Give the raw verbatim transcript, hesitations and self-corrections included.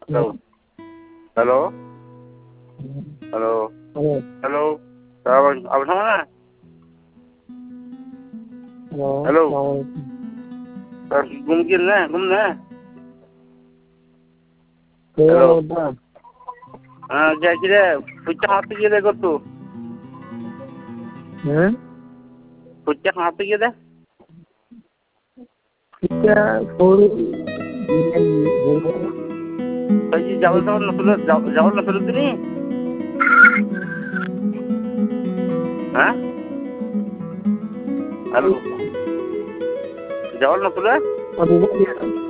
Hello. Hello. Hello. Hello. Hello. Abang abang mana? Hello. Hello. Assalamualaikum. Mungkin lah, gimana? Hello. Hello. Ah, kira-kira pucak hati kira kau tu. Hmm? Pucak hati kira? Kita full dengan Tadi jauh jauh nak sulit, jauh jauh nak sulit ni. Hah? Hello. Jauh nak sulit? Apa dia?